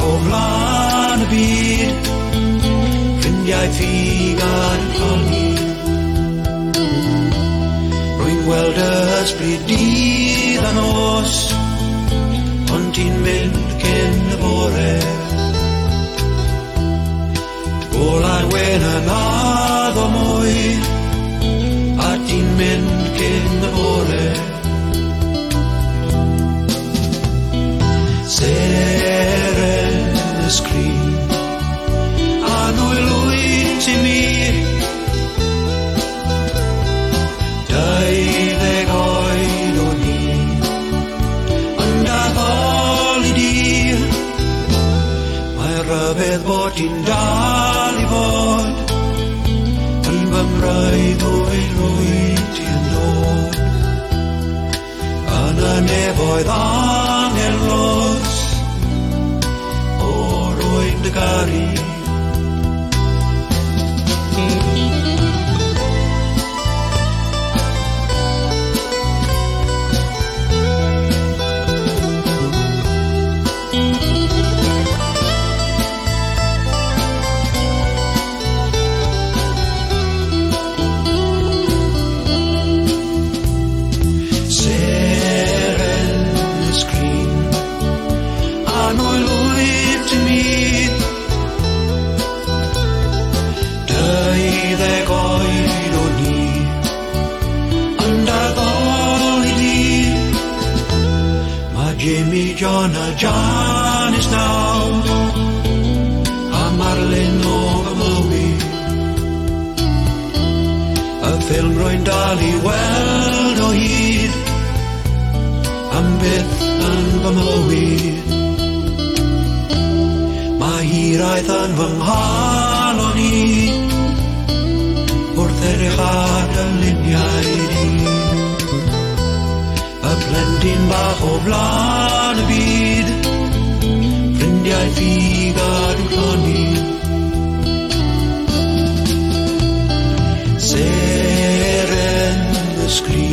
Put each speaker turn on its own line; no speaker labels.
o flan y byd, ffrindiau ffigad yn coli. Rwy'n gweld ysbryd dydd a nos, ond ti'n mynd cyn y bore. Golad wen yn addo mwy, a ti'n mynd cyn y bore. Seren y sgrin, a nwy lwyd i mi. 12 oed o'n i, ond addol i di. Mae rhyfedd bod ti'n dal i fod, yn fy mraidd rwy'n ti'n dod. Yn y nefoedd angerlos, o rwy'n dy garu. Jimmy, John a Janice now, a Marilyn o fy mywyd. Y ffilm rwy'n dal i weld o hyd, am byth yn fy mywyd. Mae hiraeth yn fy nghalon i, wrth edrych ar y luniau di. Y plentyn bach o flan y byd, ffrindiau ffigad yn cloni. Seren y sgrin,